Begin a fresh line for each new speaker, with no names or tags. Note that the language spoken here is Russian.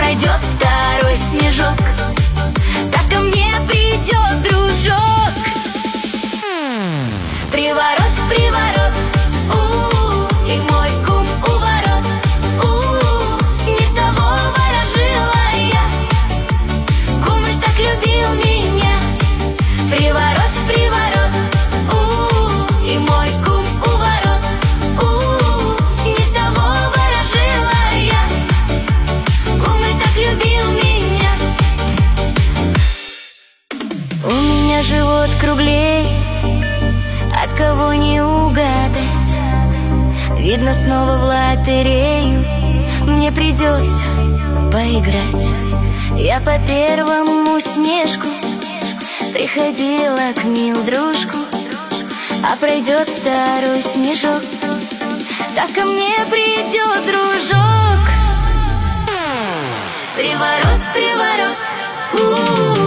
пойдет второй снежок, так ко мне придет дружок. Приворот, приворот, и мой кум у ворот, не того ворожила я, кум и так любил меня. Приворот, приворот, и мой кум у ворот, не того ворожила я, кум и так любил меня. У меня живот круглеет, от кого не угадать. Видно, снова в лотерею мне придется поиграть. Я по первому снежку приходила к мил-дружку, а пройдет второй снежок, так ко мне придет дружок. Приворот, приворот,